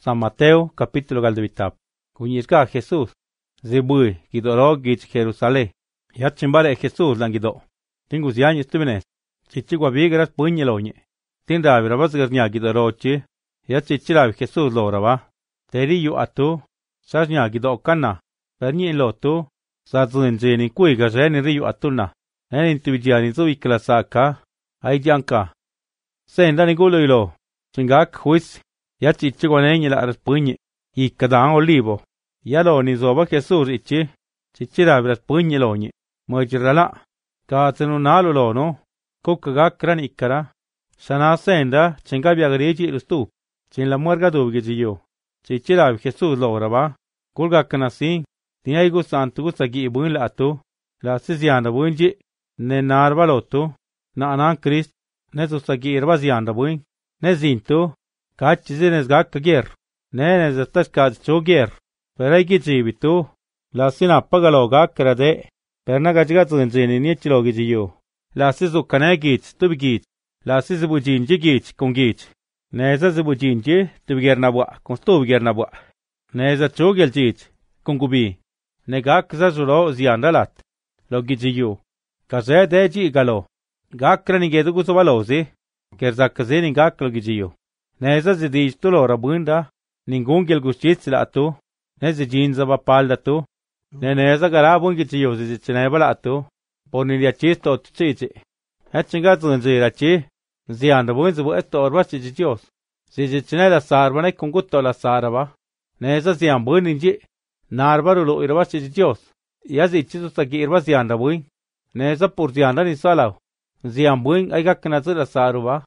San Mateo, capítulo galdevitab. Cuñizga Jesús. Zibui, gidoro gich Jerusalén. Yachimbare Jesús langido. Tingus yañi estuvines. Chichigua vigras puñeloñe. Tinda virabas garnia gidorochi. Yachichirav Jesús loraba. Teriyu atu. Sasnya gido kana. Perni lotu. Sazunjeni kuiga jeni riyu atuna. Enin tuvijiani zuikla saka. Aijanka. Senda nigulo. Chingak huis. Yachichiguaneni la raspuñe. Y cada olivo. Yalo ni zoba Jesús ichi. Chichira raspuñe loñe. Mojirala. Katsenunalo lono. Kukagakran ikara. Sana senda. Chingabiagreji ilustu. Chin la muerga duvigiyo. Chichira Jesús loraba. Kulgakanasi. Tiaigu santu sagi ibun la atu. La sizianda bunji. Ne narvalotu. Na anan Christ. Ne susagi irvazianda bun. Ne zintu. Kachizines gakkager. Ne nezatas kachchoger. Perai jibitu. La sinapagalo gakkarade. Perna gachgatsunjini nichilogiyo. La sizukanegich tubigich. La sizibujinjigich kungich. Neza zibujinji tubigernabwa. Konstubigernabwa. Neza chogeljich. Kungubi. Negak zazulo ziandalat. Logijiyo. Kaze deji galo. Gakranigedu gusovalozi. Kerzakazeni gak logijiyo. Neza zidij tulo rabunda. Ningungel gushits la atu. Neza jinza bapalda tu. Neza garabun gijiyo zichinebala atu. Ponilia chisto tuchichi. Hachingatun zirachi. Ziandabun zibu esto orbachi jijios. Zichinela sarbane kunguto la saraba. Neza ziambun inji. Narbarulo irbachi jijios. Yazi chisu sagi irbazi andabun. Neza purzianda ni salaw. Ziambun aigakanazu la saruba.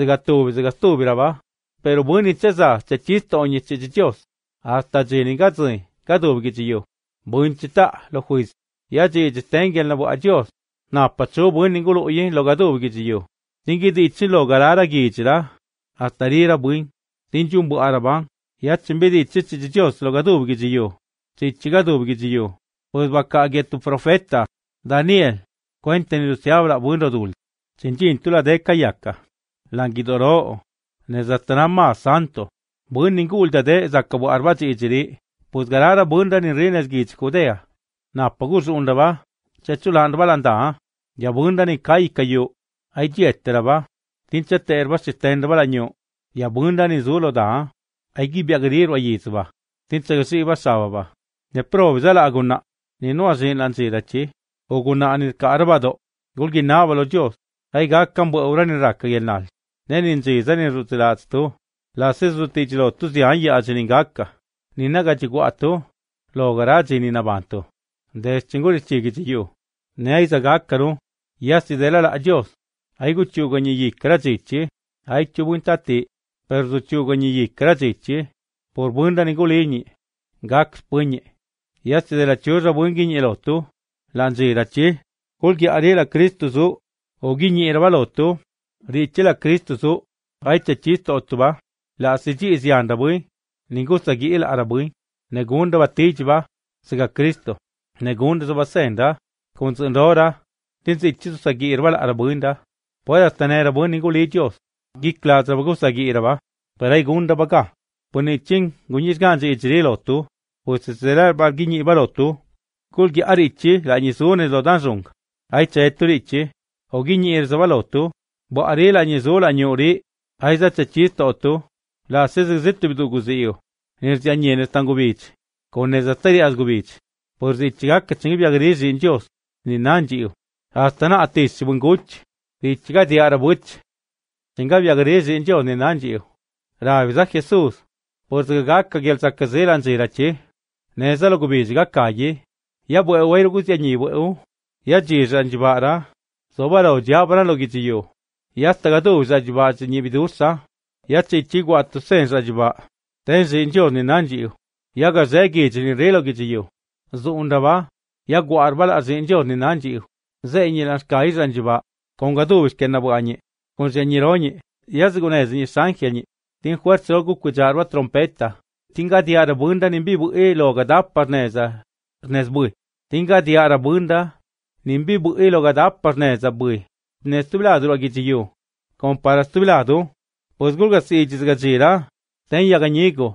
Zigatubi raba. Pero buni cheza chachisto onye chijios. Hasta jinigazi gadubi gijiyo. Bun chita lo juiz. Yaji jitengel na bu adios. Na pacho bun ningulo uyin lo gadubi gijiyo. Tingidi ichi lo garara gijira. Hasta rira bun. Tinjumbu araban. Yachimbidi ichi chijios lo gadubi gijiyo. Chichigadubi gijiyo. Pues baka tu profeta. Daniel. Cuéntenlo se habla buen rodul. Chinchin tula de kayaka. Langidoro. Nezatanama santo. Buen ningulda de zakabu arbachi ijiri. Pues garara bunda ni rines gich kudea. Na pagus undaba. Chechulanda balanda. Ya bunda ni kai kayo. Ay jetteraba. Tinchete erbas chitenda balanyo. Ya bunda ni zulo da. Ay gibiagrir wa yizba. Tinchagasi basawaba. Ne provizala aguna. Ni no asin lansirachi. Oguna anil kaarbado. Gulgi navalo Dios. Ay gakkambu aurani raka yenal. Nenin zizani rutilatstu. La sizutichilo tuzi anya aziningaka. Ninaga chiguatu. Logaraji ninabantu. Deschinguri chigichiyu. Neiza gakkaru. Yasi dela la Dios. Ay guchuganyi yikrazichi. Ay chubuntate. Perdu chuganyi yikrazichi. Por bunda ningulini. Gak spunye. Yasi dela churra bunginyi elotu. Lanzirachi. Kulgi arela Kristusu. Oginyi ervalotu. Richela Kristusu. Aicha chisto otuba. La asiji izianda bui. Ningusagi il arabui. Negunda batijba. Siga Kristo. Negunda zubasenda. Kunzundora. Tinsi chisu sagi irval arabuinda. Puedas tener abu ningulichos. Gikla zabagusagi irva. Perai gunda baga. Punichin gunyisganzi ichirilotu. Pues será barginyi ibalotu. Kulgi arichi la nyisune lo danzung. Aicha eturichi. Oginyi irzavalotu. Bo ari la nyizula nyuri. Aiza chachisto otu. La sizzitu biduguziyo. Nirzianyenes tangubich. Konezatari azgubich. Por zichigaka chingibiagrizi injos. Ninanjiyo. Hasta na atis bunguch. Zichiga diarabuch. Chingabiagrizi injos ninanjiyo. Raviza Jesús. Por zigaka gelzakazilan zirachi. Nezalo gubiziga kaye. Ya bue wairu guzianyi bueu. Ya jizan jibara. Sobaro jabara logiziyo. Ya tagadu za jibazi nyibidusa. Ya chichigwa tu senza jiba. Tenzi injo ni nanjiyo. Ya gazegi jini relo giziyo. Zuundaba. Ya guarbala azinjo ni nanjiyo. Zenyi lanshkai zanjiba. Kongadu wishkenabu anyi. Konzenyironyi. Ya zigunezi ni sankyanyi. Tin fuerza logu kujarwa trompeta. Tinga diara bunda nimbibu loga dapparneza. Nesbui. Tinga diara bunda. Nimbibu loga dapparneza bui. Nestubiladu logiziyo. Compara stubiladu. Pues gulga si jizgajira. Ten yaganyigo.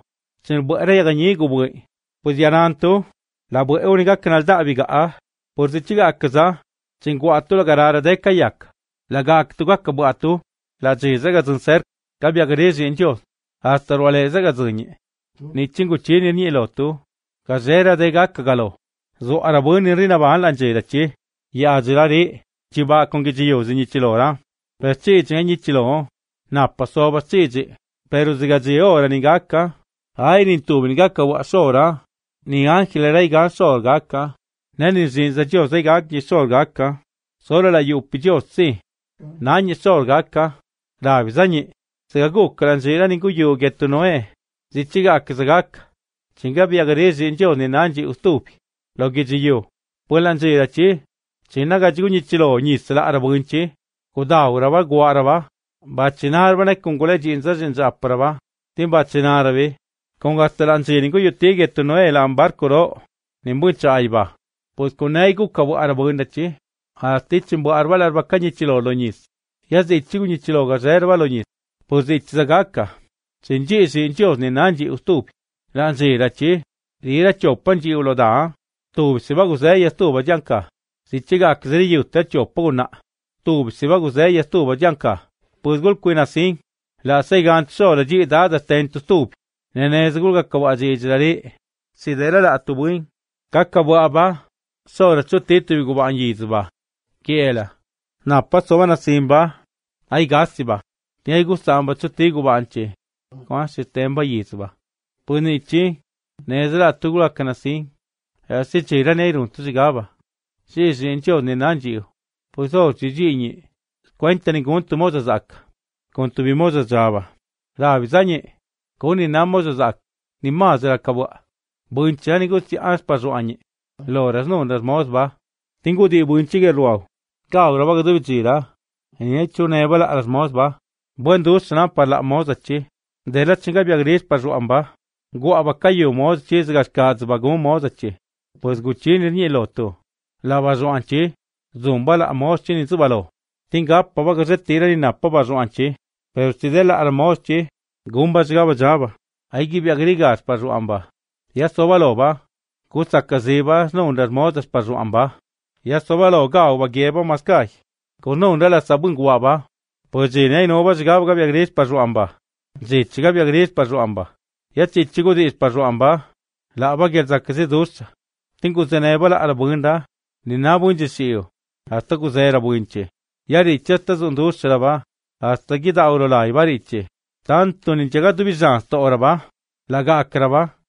chen bữa đây gani gu bui pues yaranto la bữa uniga canal da biga por si chiga kaza chen guatu la garara de kayak la gak tu gak buatu la jiza ga zunser kabya gare jinjo hasta wale za ga zunye ni chingu chini ni lotu gazera de gak galo zo arabuni rina ban lanje da chi ya jirari chiba kongi jiyo zinyi chilora per chi chenyi chilo na paso ba chi pero zigaji ora ni gakka ai ni tu ni gakka wa sora ni angele rai ga sor gakka nani zinza jo sai gakki sor gakka sora la yupi jo si nani sor gakka da bizanyi se ga kran jira ni ku yu getu noe zichi gakka zagakka chinga bia gare zinjo ni nanji ustupi logi jiyo puelan jira chi china ga jigu ni chilo ni sala arabunchi kudaura ba guaraba bachinar bane kungule jinza aprava tim bachinaravi kongastalanchini ku yutti getu noe lambar kuro nimbu chaiba pues kunai ku kabu arabundachi hasti chimbu arbal arbakanyi chilo loñis yazi chigu ni chilo ga zerba loñis pues itzagaka chinji sinjos ni nanji ustupi lanji rachi rira chopanji uloda tu siba guzaya stuba janka sichiga kzeri yutta chopuna tu siba guzaya stuba janka pues gol kuina sin la sai gan so la ji da da tent stup nene zgul ga kawaji jari sidera la tubuin kakabwa ba so ra chuti tu gu ban yi zba kiela na paso bana simba ai gasiba ni gu samba chuti gu banche kwa sistema yi zba puni chi nezra tugula kana sin asi chira ne run tu zigaba si sincho ne nanji pues o chi ni cuenta ningún tu moza zak con tu mimosa java la bizanye con ni namoza zak ni más la kabwa buncha ni gusti aspa zoanye loras no das mosba tingu di bunchi ge ruau ka ora ba gdu chira ni chune bala as mosba buen dus na pa la moza chi de la chinga biagris pa ruamba go abakayo moz chi zgas kaz ba go moza chi pues guchini ni loto la bazoanchi zumba la moz chi ni zubalo tinga papa gase tira ni nappa bazoanchi pero si de la armochi gumba jaba ai gibi agrigas pa ruamba ya sobalo ba kusa kaziba no undas modas pa ruamba ya sobalo ga ba geba maskai ko no undala sabun guaba pues jine no ba jaba ga agris pa ruamba ji chiga agris pa ruamba ya chichigo dis pa ruamba la ba gerza kaze dos tingu zeneba la arbunda ni na bunje siyo hasta kuzera bunche ya richata zundus raba hasta gida aurola ibariche tanto ni llegado bizan sto ora ba la gakraba